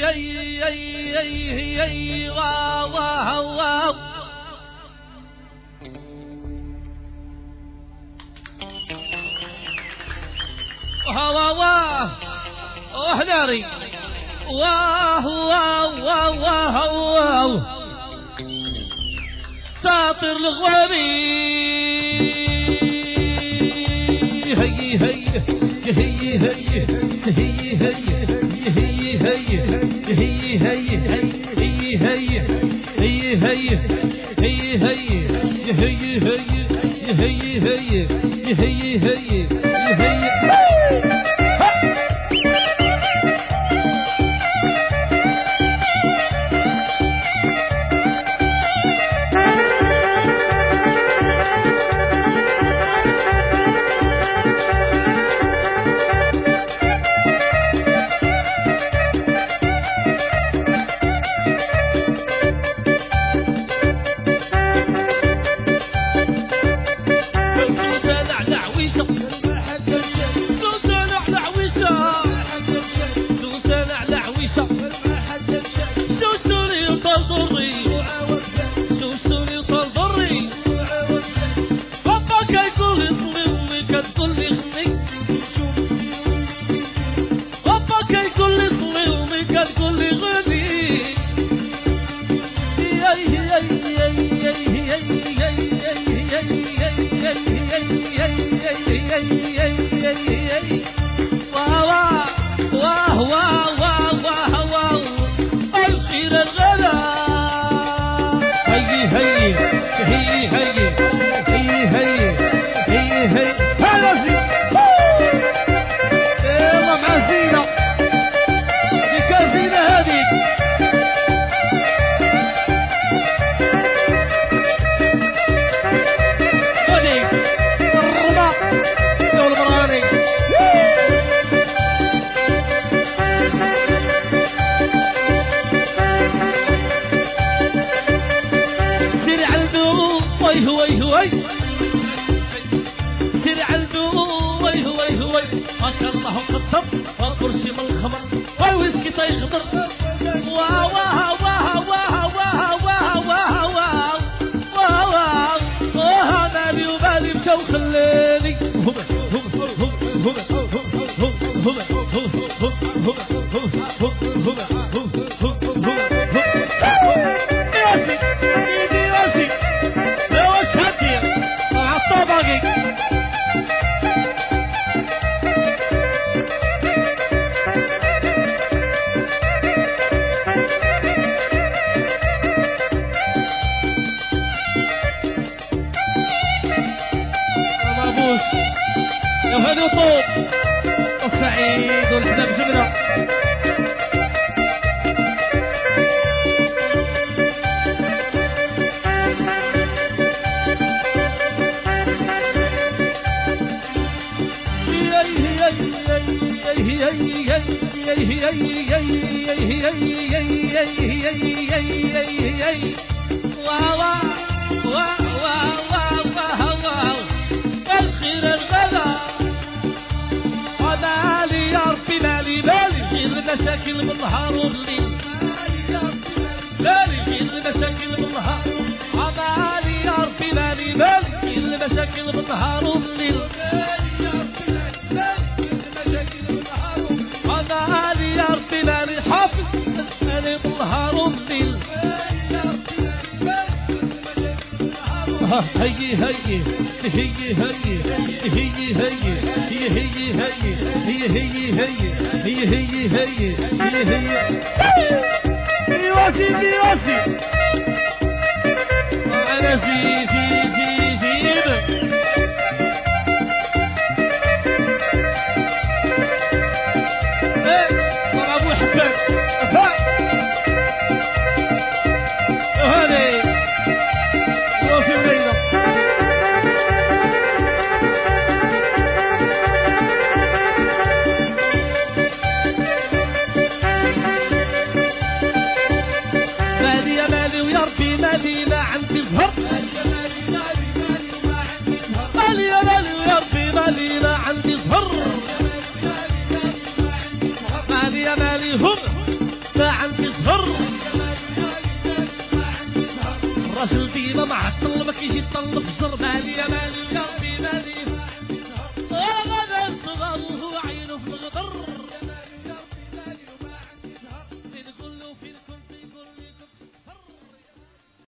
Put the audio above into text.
وحناري واه واه واه واه ساطر الغوابي هي هي هي هي هي هي هي هي المشاكل بالنهار والليل بالي في المشاكل بالنهار عمالي يا ربي بالي في المشاكل بالنهار والليل عمالي يا ربي بالي حافظ اسألي بالنهار والليل هي هي هي هي هي هي الراجل ديما معطل ما كيجي يطلب الزر مالي يا مالي يا ربي مالي